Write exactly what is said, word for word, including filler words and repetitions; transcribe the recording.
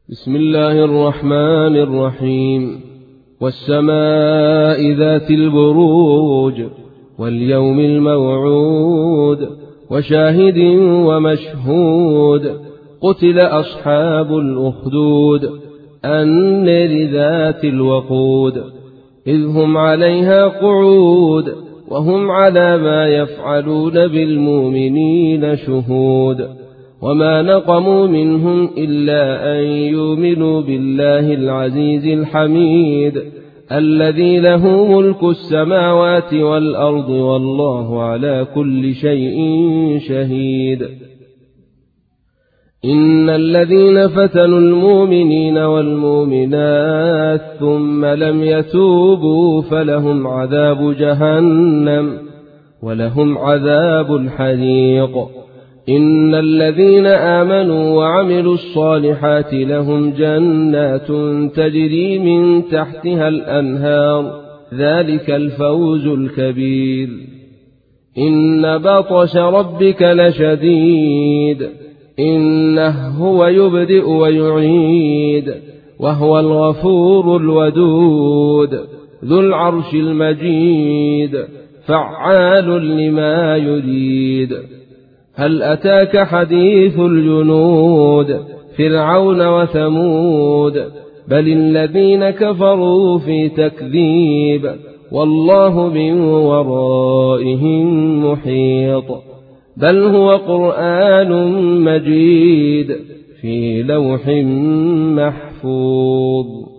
بسم الله الرحمن الرحيم. والسماء ذات البروج واليوم الموعود وشاهد ومشهود قتل أصحاب الأخدود النار ذات الوقود إذ هم عليها قعود وهم على ما يفعلون بالمؤمنين شهود وما نقموا منهم إلا أن يؤمنوا بالله العزيز الحميد الذي له ملك السماوات والأرض والله على كل شيء شهيد. إن الذين فتنوا المؤمنين والمؤمنات ثم لم يتوبوا فلهم عذاب جهنم ولهم عذاب الحريق. إن الذين آمنوا وعملوا الصالحات لهم جنات تجري من تحتها الأنهار ذلك الفوز الكبير. إن بطش ربك لشديد إنه هو يبدئ ويعيد وهو الغفور الودود ذو العرش المجيد فعال لما يريد. هل أتاك حديث الجنود فرعون وثمود بل الذين كفروا في تكذيب والله من ورائهم محيط. بل هو قرآن مجيد في لوح محفوظ.